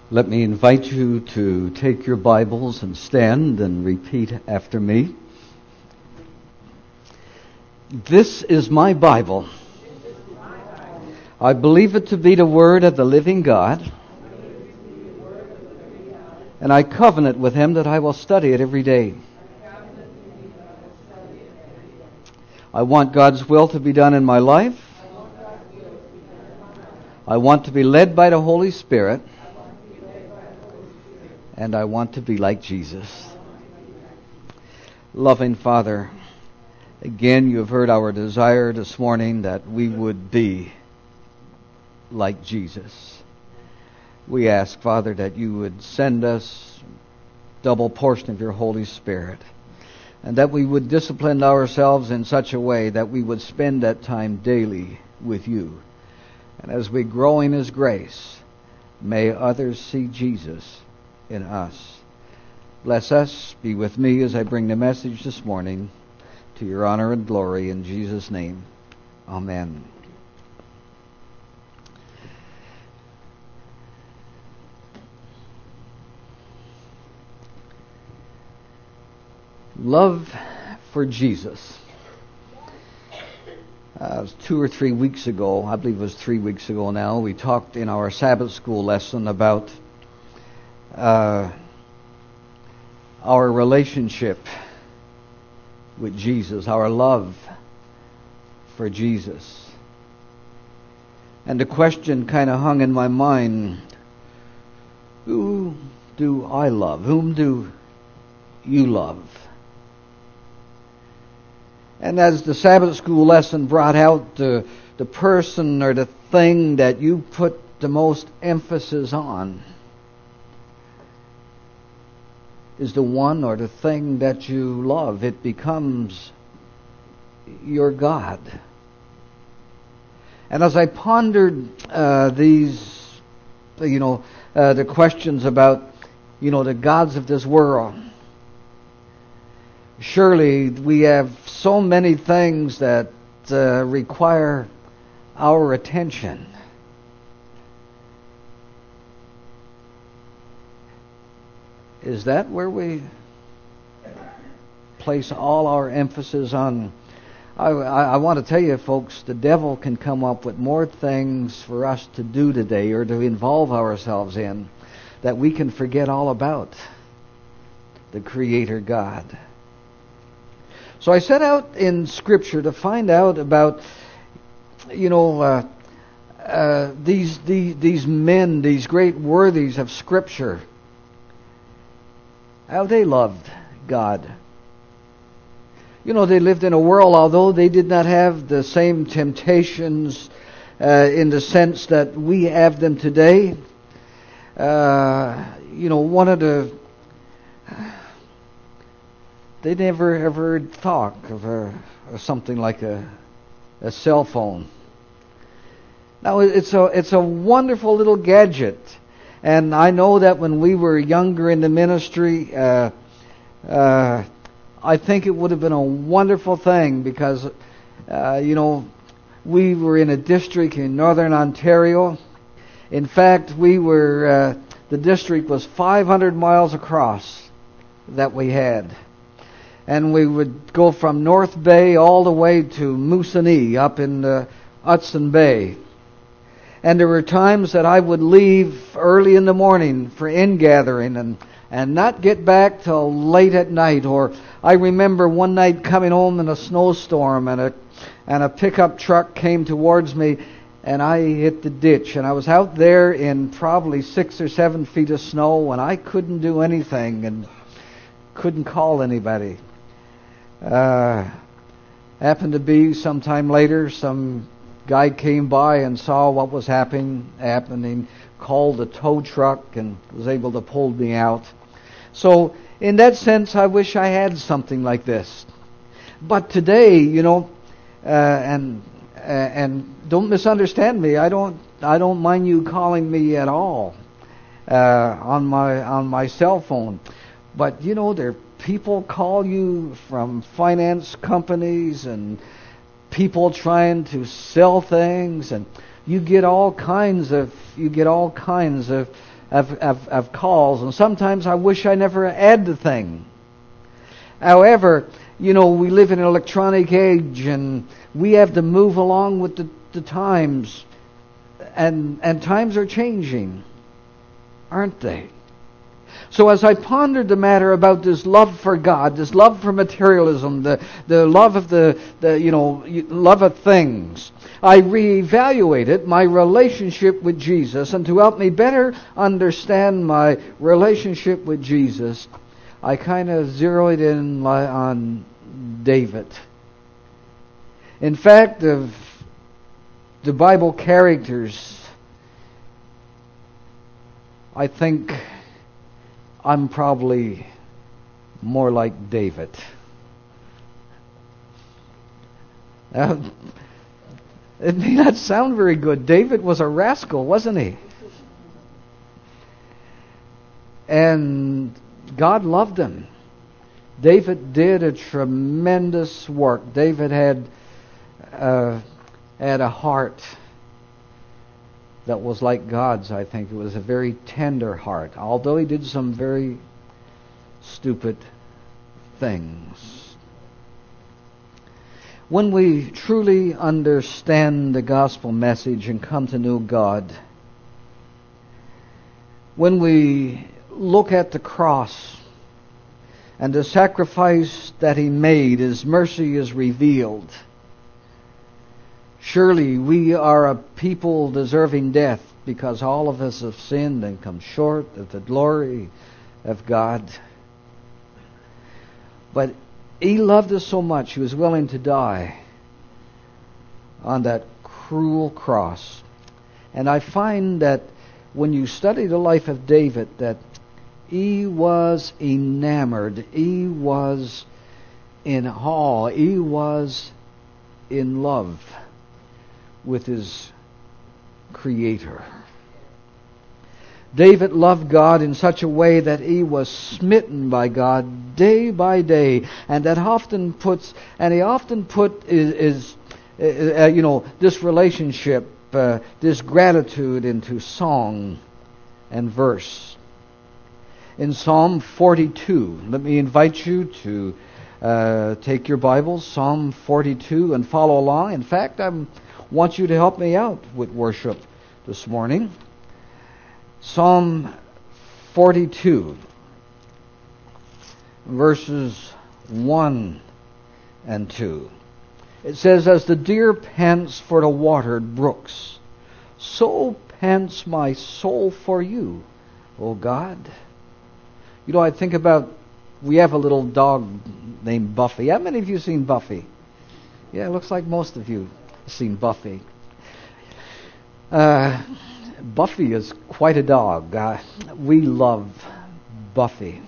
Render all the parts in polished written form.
Let me invite you to take your Bibles and stand and repeat after me. This is my Bible. I believe it to be the Word of the living God, and I covenant with Him that I will study it every day. I want God's will to be done in my life. I want to be led by the Holy Spirit. And I want to be like Jesus. Loving Father, again you have heard our desire this morning that we would be like Jesus. We ask, Father, that you would send us double portion of your Holy Spirit, and that we would discipline ourselves in such a way that we would spend that time daily with you. And as we grow in His grace, may others see Jesus in us. Bless us, be with me as I bring the message this morning to your honor and glory in Jesus' name. Amen. Love for Jesus. It was 2 or 3 weeks ago, I believe it was 3 weeks ago now, we talked in our Sabbath school lesson about our relationship with Jesus, our love for Jesus. And the question kind of hung in my mind, who do I love? Whom do you love? And as the Sabbath school lesson brought out the person or the thing that you put the most emphasis on is the one or the thing that you love. It becomes your God. And as I pondered the questions about, the gods of this world, surely we have so many things that require our attention. Is that where we place all our emphasis on? I want to tell you, folks, the devil can come up with more things for us to do today or to involve ourselves in that we can forget all about the Creator God. So I set out in Scripture to find out about, these men, these great worthies of Scripture, how they loved God. They lived in a world, although they did not have the same temptations in the sense that we have them today. They never ever thought of something like a cell phone. Now it's a wonderful little gadget, and I know that when we were younger in the ministry, I think it would have been a wonderful thing because we were in a district in northern Ontario. In fact, the district was 500 miles across that we had. And we would go from North Bay all the way to Moosonee up in Hudson Bay. And there were times that I would leave early in the morning for ingathering and not get back till late at night. Or I remember one night coming home in a snowstorm and a pickup truck came towards me and I hit the ditch. And I was out there in probably 6 or 7 feet of snow and I couldn't do anything and couldn't call anybody. Happened to be sometime later, some guy came by and saw what was happening, called a tow truck and was able to pull me out. So in that sense, I wish I had something like this. But today, and don't misunderstand me. I don't mind you calling me at all on my cell phone. But there people call you from finance companies and people trying to sell things, and you get all kinds of of calls, and sometimes I wish I never had the thing. However, we live in an electronic age, and we have to move along with the times, and times are changing, aren't they? So as I pondered the matter about this love for God, this love for materialism, the love of love of things, I reevaluated my relationship with Jesus, and to help me better understand my relationship with Jesus, I kind of zeroed in on David. In fact, of the Bible characters, I think I'm probably more like David. It may not sound very good. David was a rascal, wasn't he? And God loved him. David did a tremendous work. David had a heart that was like God's, I think. It was a very tender heart, although he did some very stupid things. When we truly understand the gospel message and come to know God, when we look at the cross and the sacrifice that he made, his mercy is revealed. Surely we are a people deserving death, because all of us have sinned and come short of the glory of God. But he loved us so much, he was willing to die on that cruel cross. And I find that when you study the life of David, that he was enamored, he was in awe, he was in love with his Creator. David loved God in such a way that he was smitten by God day by day, and he often put this relationship, this gratitude into song and verse. In Psalm 42, let me invite you to take your Bibles, Psalm 42, and follow along. In fact, I want you to help me out with worship this morning. Psalm 42, verses 1 and 2. It says, "As the deer pants for the watered brooks, so pants my soul for you, O God." I think about, we have a little dog named Buffy. How many of you have seen Buffy? Yeah, it looks like most of you have seen Buffy. Buffy is quite a dog. We love Buffy.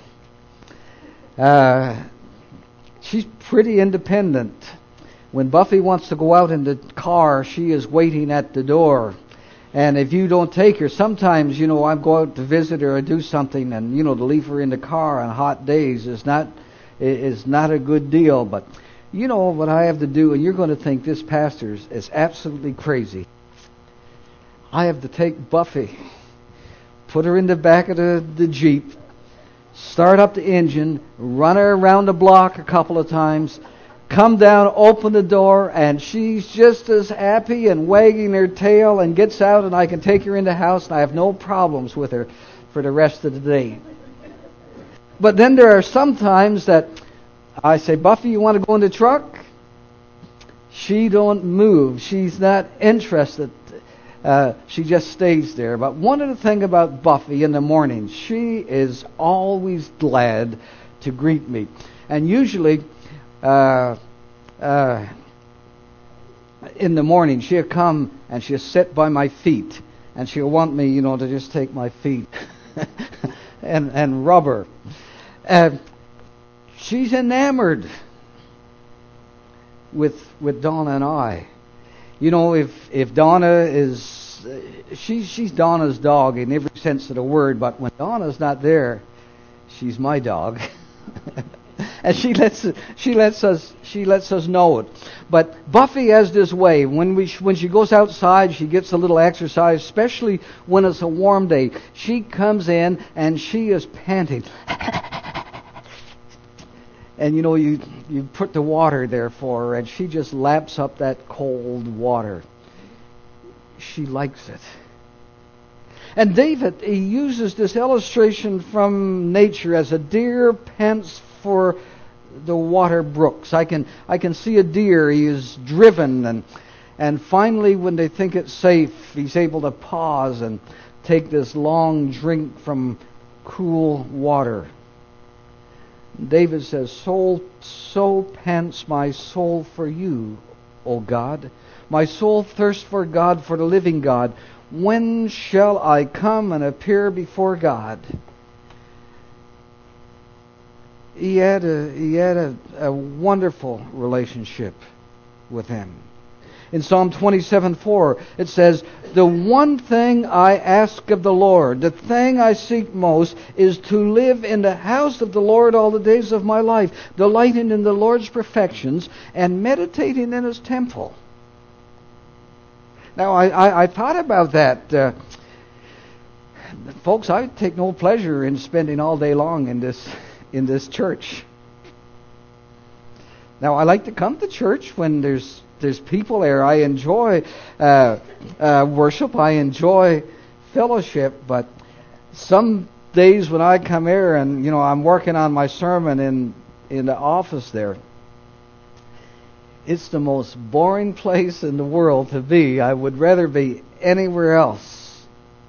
She's pretty independent. When Buffy wants to go out in the car, she is waiting at the door. And if you don't take her, sometimes, I go out to visit her or do something, and, to leave her in the car on hot days is not a good deal. But you know what I have to do, and you're going to think this pastor is absolutely crazy. I have to take Buffy, put her in the back of the Jeep, start up the engine, run her around the block a couple of times, come down, open the door, and she's just as happy and wagging her tail and gets out, and I can take her in the house, and I have no problems with her for the rest of the day. But then there are some times that I say, "Buffy, you want to go in the truck?" She don't move. She's not interested. She just stays there. But one of the things about Buffy in the morning, she is always glad to greet me. And usually, in the morning, she'll come and she'll sit by my feet, and she'll want me, to just take my feet and rub her. She's enamored with Donna and I. If Donna is, she's Donna's dog in every sense of the word, but when Donna's not there, she's my dog. And she lets us know it. But Buffy has this way. When she goes outside, she gets a little exercise, especially when it's a warm day. She comes in and she is panting. And you put the water there for her, and she just laps up that cold water. She likes it. And David, he uses this illustration from nature as a deer pants for the water brooks. I can see a deer. He is driven, and finally, when they think it's safe, he's able to pause and take this long drink from cool water. David says, so pants my soul for you, O God. My soul thirsts for God, for the living God. When shall I come and appear before God? He had a wonderful relationship with Him. In Psalm 27:4, it says, the one thing I ask of the Lord, the thing I seek most, is to live in the house of the Lord all the days of my life, delighting in the Lord's perfections and meditating in His temple. Now, I thought about that. Folks, I take no pleasure in spending all day long in this church. Now, I like to come to church when there's people there. I enjoy worship. I enjoy fellowship. But some days when I come here and I'm working on my sermon in the office there, it's the most boring place in the world to be. I would rather be anywhere else.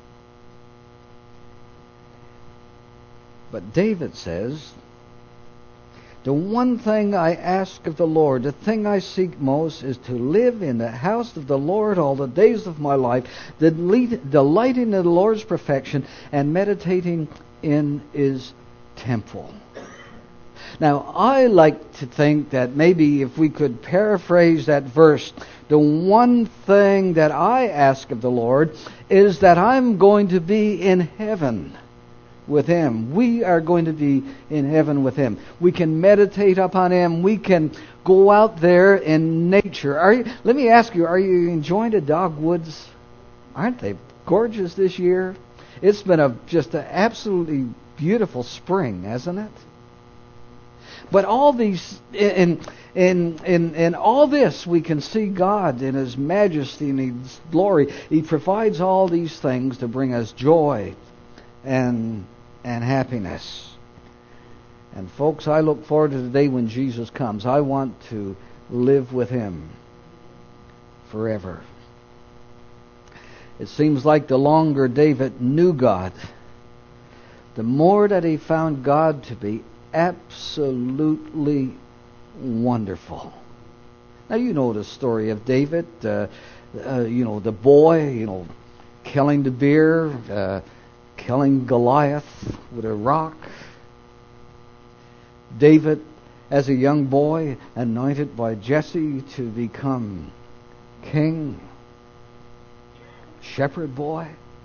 But David says, the one thing I ask of the Lord, the thing I seek most, is to live in the house of the Lord all the days of my life, delighting in the Lord's perfection and meditating in His temple. Now, I like to think that maybe if we could paraphrase that verse, the one thing that I ask of the Lord is that I'm going to be in heaven with Him. We are going to be in heaven with Him. We can meditate upon Him. We can go out there in nature. Let me ask you, are you enjoying the dogwoods? Aren't they gorgeous this year? It's been just an absolutely beautiful spring, hasn't it? But all these, in all this, we can see God in His majesty and His glory. He provides all these things to bring us joy and happiness. And folks, I look forward to the day when Jesus comes. I want to live with Him forever. It seems like the longer David knew God, the more that he found God to be absolutely wonderful. Now, you know the story of David, the boy, killing the bear, killing Goliath with a rock. David, as a young boy, anointed by Jesse to become king. Shepherd boy.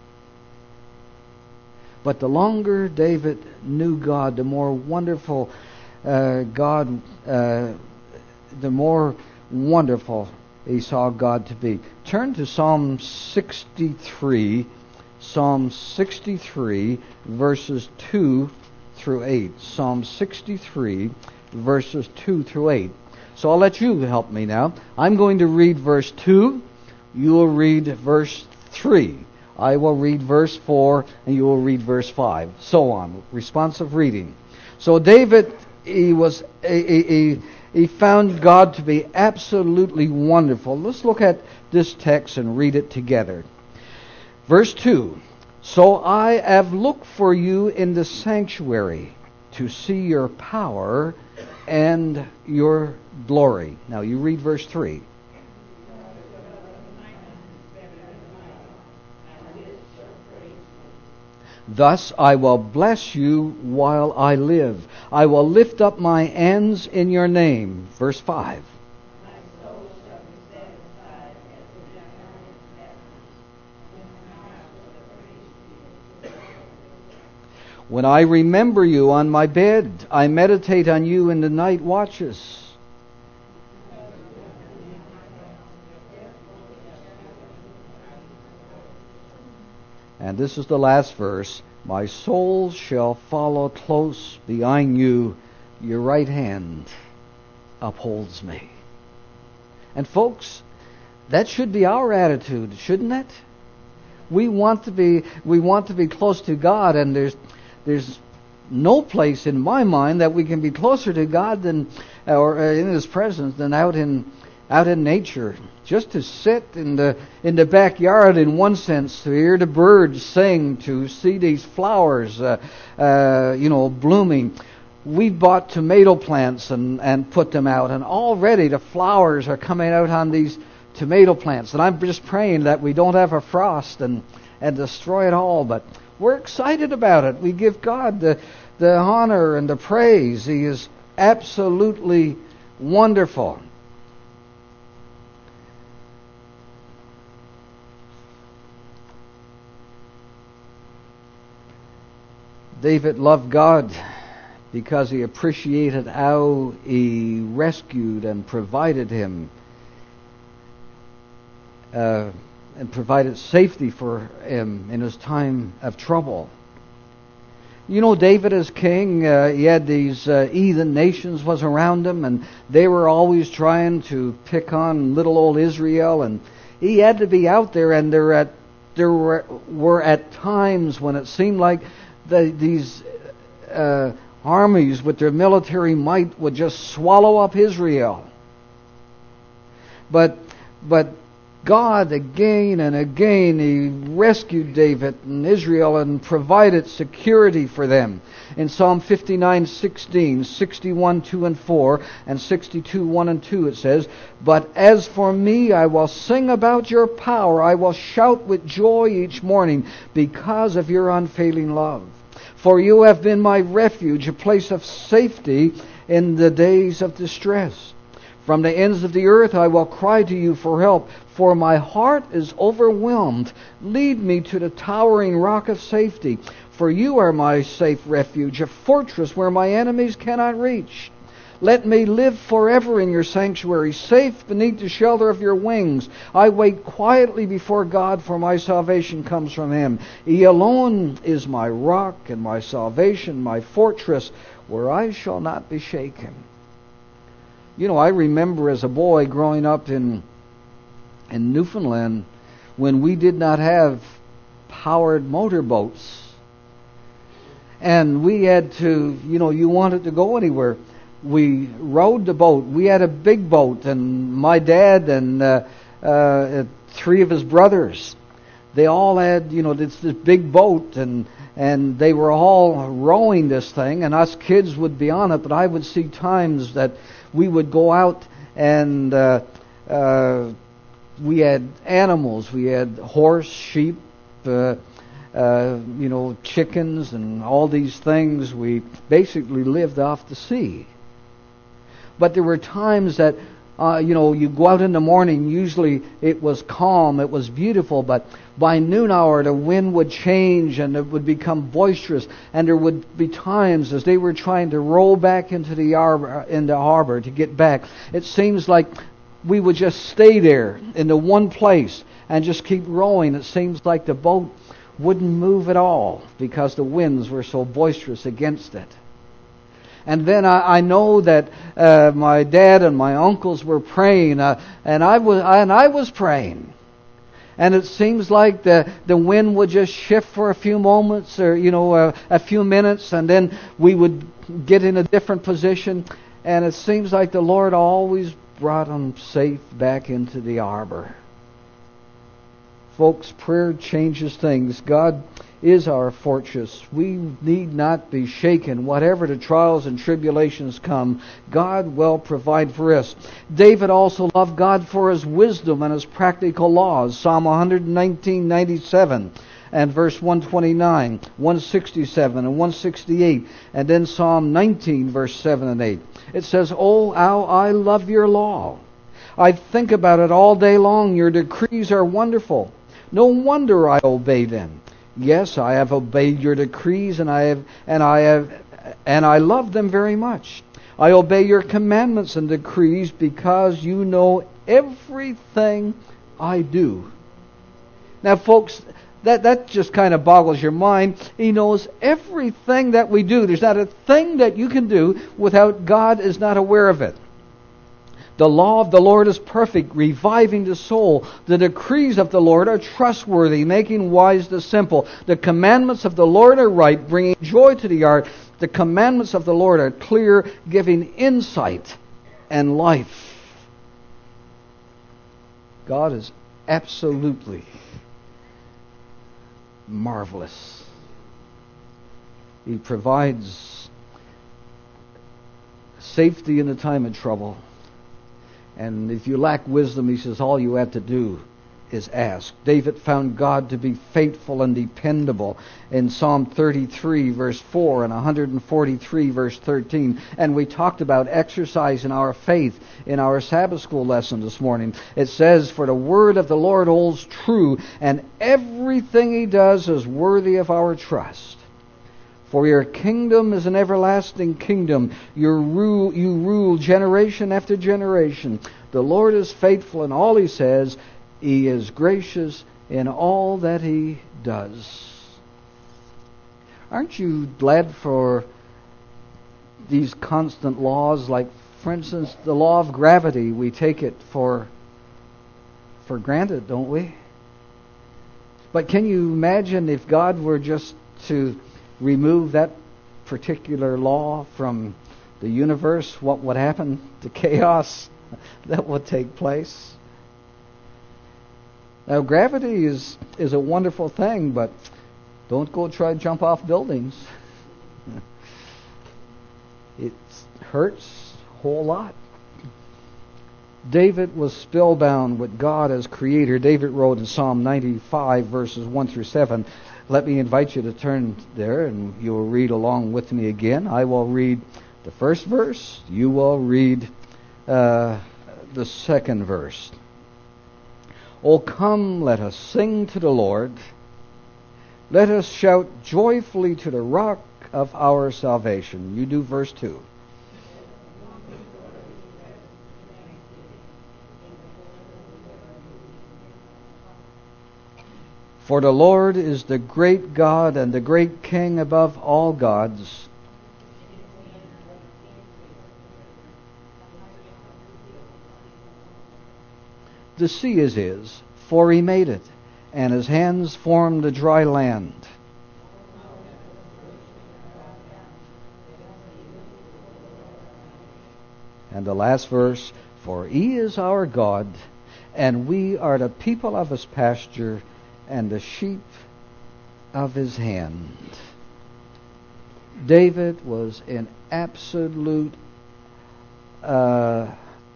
But the longer David knew God, the more wonderful the more wonderful he saw God to be. Turn to Psalm 63. Psalm 63, verses 2 through 8. Psalm 63, verses 2 through 8. So I'll let you help me now. I'm going to read verse 2. You will read verse 3. I will read verse 4, and you will read verse 5. So on. Responsive reading. So David, he found God to be absolutely wonderful. Let's look at this text and read it together. Verse 2. So I have looked for you in the sanctuary to see your power and your glory. Now you read verse 3. Thus I will bless you while I live. I will lift up my hands in your name. Verse 5. When I remember you on my bed, I meditate on you in the night watches. And this is the last verse. My soul shall follow close behind you. Your right hand upholds me. And folks, that should be our attitude, shouldn't it? We want to be close to God, and there's no place in my mind that we can be closer to God than, or in His presence, than out in nature. Just to sit in the backyard, in one sense, to hear the birds sing, to see these flowers, blooming. We bought tomato plants and put them out, and already the flowers are coming out on these tomato plants. And I'm just praying that we don't have a frost and destroy it all. But we're excited about it. We give God the honor and the praise. He is absolutely wonderful. David loved God because he appreciated how He rescued and provided him and provided safety for him in his time of trouble. You know, David as king, he had these heathen nations was around him, and they were always trying to pick on little old Israel, and he had to be out there, and there were at times when it seemed like these armies with their military might would just swallow up Israel. But God again and again, He rescued David and Israel and provided security for them. In Psalm 59:16, 61:2 and 4, and 62:1 and 2 it says, "But as for me, I will sing about your power. I will shout with joy each morning because of your unfailing love. For you have been my refuge, a place of safety in the days of distress. From the ends of the earth I will cry to you for help, for my heart is overwhelmed. Lead me to the towering rock of safety, for you are my safe refuge, a fortress where my enemies cannot reach. Let me live forever in your sanctuary, safe beneath the shelter of your wings. I wait quietly before God, for my salvation comes from Him. He alone is my rock and my salvation, my fortress, where I shall not be shaken." You know, I remember as a boy growing up in Newfoundland when we did not have powered motorboats. And we had to, you wanted to go anywhere. We rowed the boat. We had a big boat, and my dad and three of his brothers, they all had, this big boat, and they were all rowing this thing, and us kids would be on it, but I would see times that we would go out and we had animals. We had horse, sheep, chickens, and all these things. We basically lived off the sea. But there were times that, you go out in the morning, usually it was calm, it was beautiful, but by noon hour the wind would change and it would become boisterous, and there would be times as they were trying to row back into the harbor to get back, it seems like we would just stay there in the one place and just keep rowing. It seems like the boat wouldn't move at all because the winds were so boisterous against it. And then I know that my dad and my uncles were praying, and I was praying. And it seems like the wind would just shift for a few moments, or a few minutes, and then we would get in a different position. And it seems like the Lord always brought them safe back into the harbor. Folks, prayer changes things. God is our fortress. We need not be shaken. Whatever the trials and tribulations come, God will provide for us. David also loved God for His wisdom and His practical laws. Psalm 119:97 and verse 129, 167 and 168, and then Psalm 19 verse 7 and 8. It says, "Oh, how I love your law. I think about it all day long. Your decrees are wonderful. No wonder I obey them. Yes, I have obeyed your decrees, and I love them very much. I obey your commandments and decrees because you know everything I do. Now, folks, that just kind of boggles your mind. He knows everything that we do. There's not a thing that you can do without God is not aware of it. The law of the Lord is perfect, reviving the soul. The decrees of the Lord are trustworthy, making wise the simple. The commandments of the Lord are right, bringing joy to the heart. The commandments of the Lord are clear, giving insight and life. God is absolutely marvelous. He provides safety in the time of trouble. And if you lack wisdom, he says, all you have to do is ask. David found God to be faithful and dependable in Psalm 33 verse 4 and 143 verse 13. And we talked about exercising our faith in our Sabbath school lesson this morning. It says, for the word of the Lord holds true, and everything he does is worthy of our trust. For your kingdom is an everlasting kingdom. You rule generation after generation. The Lord is faithful in all he says. He is gracious in all that he does. Aren't you glad for these constant laws? Like, for instance, the law of gravity. We take it for granted, don't we? But can you imagine if God were just to remove that particular law from the universe, what would happen? The chaos that would take place. Now, gravity is a wonderful thing, but don't go try to jump off buildings. It hurts a whole lot. David was spellbound with God as creator. David wrote in Psalm 95, verses 1 through 7. Let me invite you to turn there, and you will read along with me again. I will read the first verse. You will read the second verse. O come, let us sing to the Lord. Let us shout joyfully to the rock of our salvation. You do verse 2. For the Lord is the great God and the great King above all gods. The sea is his, for he made it, and his hands formed the dry land. And the last verse, for he is our God, and we are the people of his pasture, and the sheep of his hand. David was in absolute awe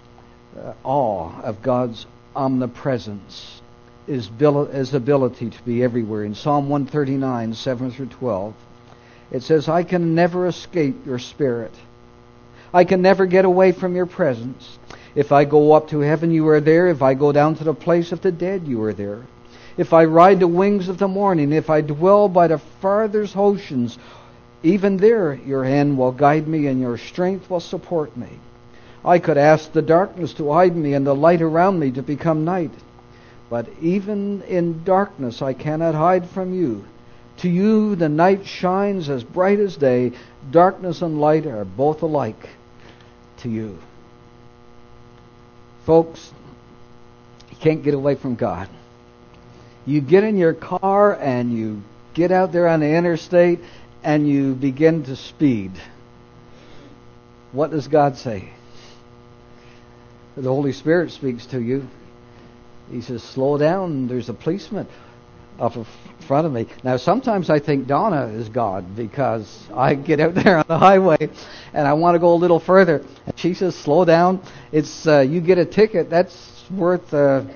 of God's omnipresence, his ability to be everywhere. In Psalm 139, 7 through 12, it says, I can never escape your spirit. I can never get away from your presence. If I go up to heaven, you are there. If I go down to the place of the dead, you are there. If I ride the wings of the morning, if I dwell by the farthest oceans, even there your hand will guide me and your strength will support me. I could ask the darkness to hide me and the light around me to become night. But even in darkness I cannot hide from you. To you the night shines as bright as day. Darkness and light are both alike to you. Folks, you can't get away from God. You get in your car and you get out there on the interstate and you begin to speed. What does God say? The Holy Spirit speaks to you. He says, slow down, there's a policeman up in front of me. Now, sometimes I think Donna is God because I get out there on the highway and I want to go a little further. And she says, slow down. It's you get a ticket, that's worth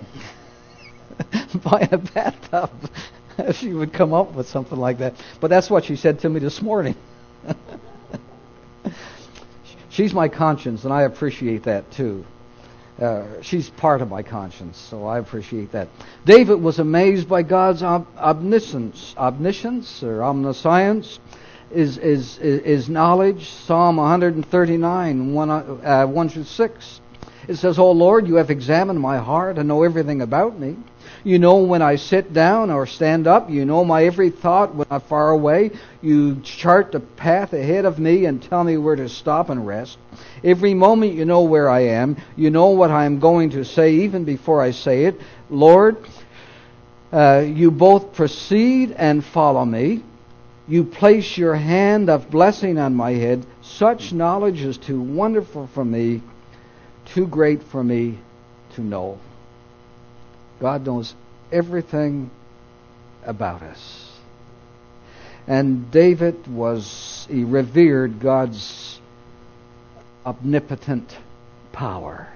buying a bathtub. She would come up with something like that. But that's what she said to me this morning. She's my conscience, and I appreciate that too. she's part of my conscience, so I appreciate that. David was amazed by God's omniscience or omniscience, is knowledge. Psalm 139, 1 through 6. It says, "O Lord, you have examined my heart and know everything about me. You know when I sit down or stand up. You know my every thought when I'm far away. You chart the path ahead of me and tell me where to stop and rest. Every moment you know where I am. You know what I am going to say even before I say it. Lord, you both precede and follow me. You place your hand of blessing on my head. Such knowledge is too wonderful for me, too great for me to know." God knows everything about us. And David he revered God's omnipotent power.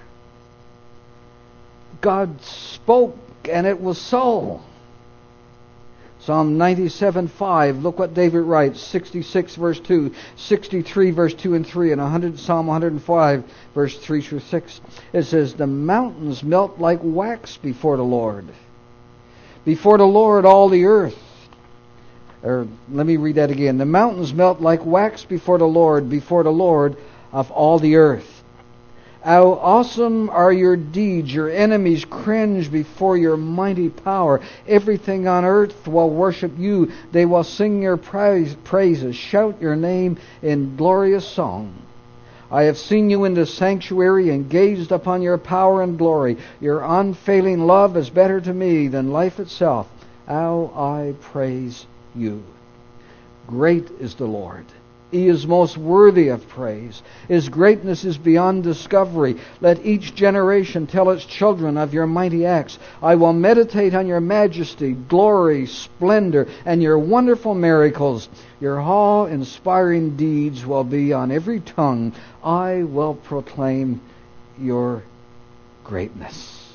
God spoke and it was so. Psalm 97:5, look what David writes, 66 verse 2, 63 verse 2 and 3, and Psalm 105 verse 3 through 6. It says, "The mountains melt like wax before the Lord. Before the Lord all the earth." Or let me read that again. "The mountains melt like wax before the Lord of all the earth. How awesome are your deeds. Your enemies cringe before your mighty power. Everything on earth will worship you. They will sing your praises. Shout your name in glorious song. I have seen you in the sanctuary and gazed upon your power and glory. Your unfailing love is better to me than life itself. How I praise you. Great is the Lord. He is most worthy of praise. His greatness is beyond discovery. Let each generation tell its children of your mighty acts. I will meditate on your majesty, glory, splendor, and your wonderful miracles. Your awe-inspiring deeds will be on every tongue. I will proclaim your greatness."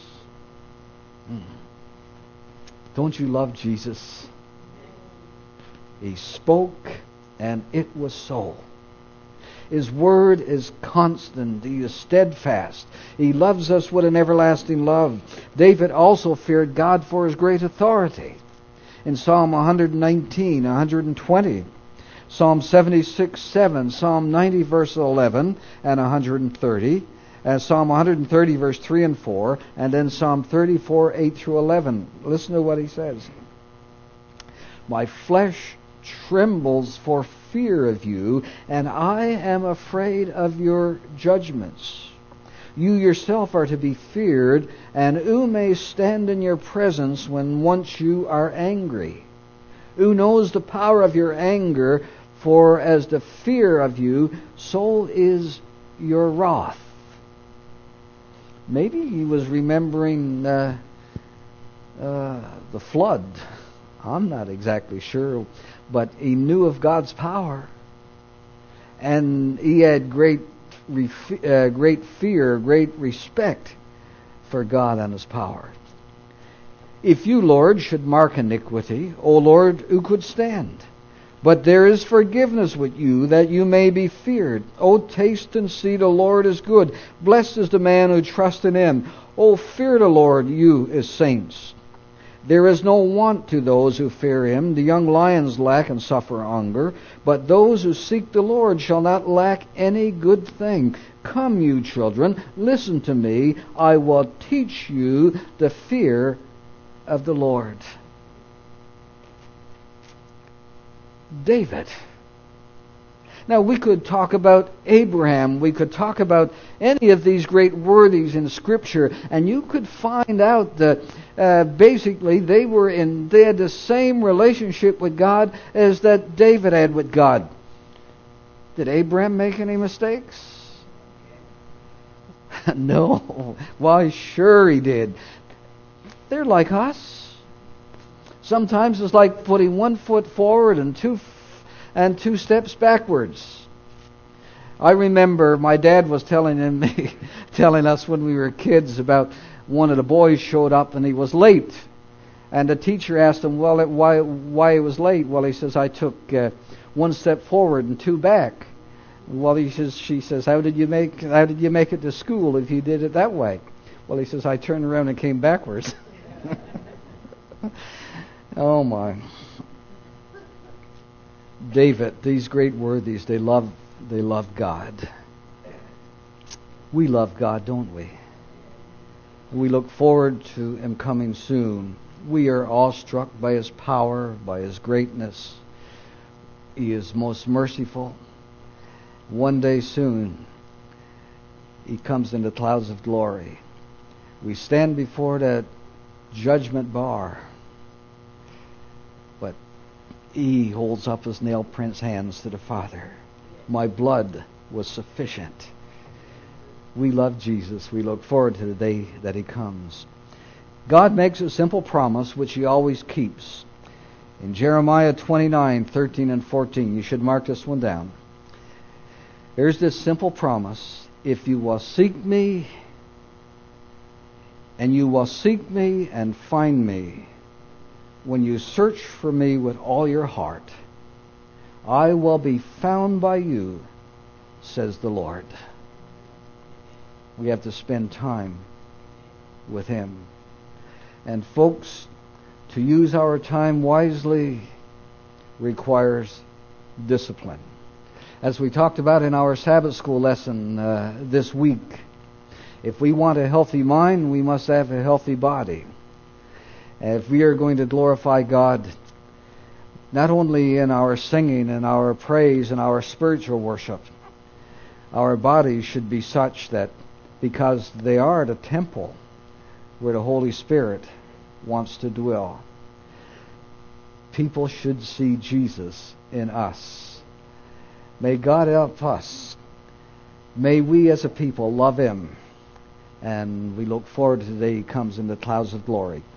Don't you love Jesus? He spoke, and it was so. His word is constant. He is steadfast. He loves us with an everlasting love. David also feared God for His great authority. In Psalm 119, 120, Psalm 76, 7, Psalm 90, verse 11, and 130, and Psalm 130, verse 3 and 4, and then Psalm 34, 8 through 11. Listen to what he says. "My flesh trembles for fear of you, and I am afraid of your judgments. You yourself are to be feared, and who may stand in your presence when once you are angry? Who knows the power of your anger? For as the fear of you, so is your wrath." Maybe he was remembering the flood. I'm not exactly sure, but he knew of God's power, and he had great fear, great respect for God and His power. "If you, Lord, should mark iniquity, O Lord, who could stand? But there is forgiveness with you, that you may be feared. O taste and see the Lord is good. Blessed is the man who trusts in Him. O fear the Lord, you His saints. There is no want to those who fear Him. The young lions lack and suffer hunger, but those who seek the Lord shall not lack any good thing. Come, you children, listen to me. I will teach you the fear of the Lord." David. Now, we could talk about Abraham. We could talk about any of these great worthies in Scripture, and you could find out that basically they had the same relationship with God as that David had with God. Did Abraham make any mistakes? No. Why, sure he did. They're like us. Sometimes it's like putting one foot forward and two steps backwards. I remember my dad was telling us when we were kids about one of the boys showed up and he was late, and the teacher asked him, "Well, why he was late?" Well, he says, "I took one step forward and two back." Well, she says, "How did you make it to school if you did it that way?" Well, he says, I turned around and came backwards. Oh, my. David, these great worthies, they love God. We love God, don't we? We look forward to Him coming soon. We are awestruck by His power, by His greatness. He is most merciful. One day soon, He comes in the clouds of glory. We stand before that judgment bar. But He holds up His nail-prints hands to the Father. My blood was sufficient. We love Jesus. We look forward to the day that He comes. God makes a simple promise which He always keeps. In Jeremiah 29:13 and 14, you should mark this one down. Here's this simple promise. If you will seek me, and you will seek me and find me, when you search for me with all your heart, I will be found by you, says the Lord. We have to spend time with Him. And folks, to use our time wisely requires discipline. As we talked about in our Sabbath school lesson this week, if we want a healthy mind, we must have a healthy body. And if we are going to glorify God, not only in our singing and our praise and our spiritual worship, our bodies should be such that, because they are the temple where the Holy Spirit wants to dwell, people should see Jesus in us. May God help us. May we as a people love Him. And we look forward to the day He comes in the clouds of glory.